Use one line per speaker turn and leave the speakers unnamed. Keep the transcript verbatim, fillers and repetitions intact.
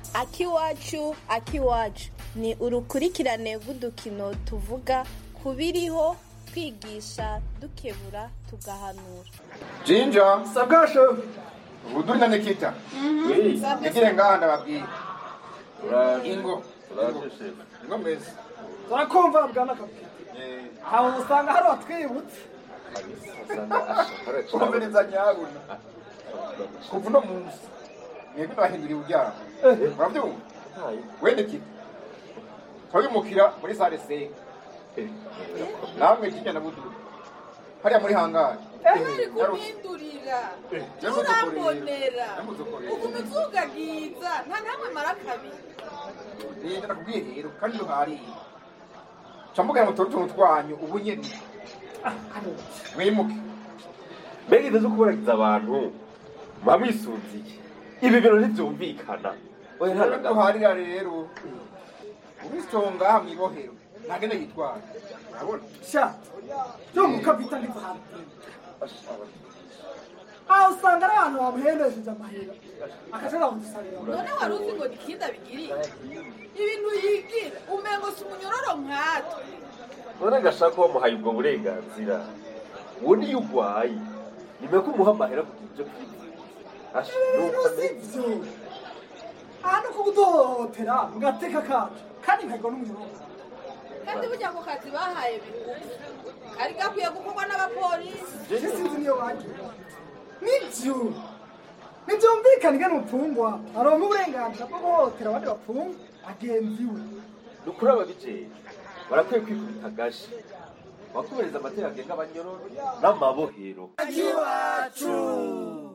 Akiwacu Akiwacu ni urukurikirane rw'udukino tuvuga ku biriho, twigisha, dukebura, tugahanura.
Jinja
Sagasho
Uduri na Nikita
Oui
Ikire nganda babwiye
Ingo
Uraje Ingo meza
Turakumva bwana kapiteni
Eh
Hawo usanga hari watwibutse
Komereza nyabuna Kuva no munsi Mwebwe bahindura ubyara Murabyumva Wende Nikita Twabimukira muri sale C Namwe kijya na Buduri Hariya muri hangari
Ari kumindurira urambonera ukumizugagiza nta namwe marakabi
Ni ndakubwiye rero kandi hari Chambuka mu torutu twanyu ubu nyene Mwimuke
Mbega izo kuburagiza abantu mamisunziye ibi biro ntibyumvikana oya
ntabwo harira rero ubisonga hamwe ibohero nagenda yitwara urabona
sha cyo mu kapiteni vanti Ah usanga ari abantu bamuhendeje amahera akashaka kudusarira
none wari uzi ngo Nikinda bigiriye ibintu yigira umengo si umunyororo nkatwe
none gashaka ko bamuhaye ubwo burenganzira uwo ni yugwaye nimwe ko umuha amahera kugira ibyo kwiga ashi
n'ukameze Ano kudohotera mugateka kacu kandi ntago n'umunyoro
kandi burya ko kazi bahaye bigufi ari gakwiye gukorwa n'abapolisi
je sinzi niyo wagira nibyo nibyumvikana ingene umupfungwa aronka uburenganzira bwo guhotera abandi bapfungwa agenzi we
nukuri ababijeye barakwiye kwikubita agashi bakubereza amategeko agenga abanyororo n'amabohero
Akiwacu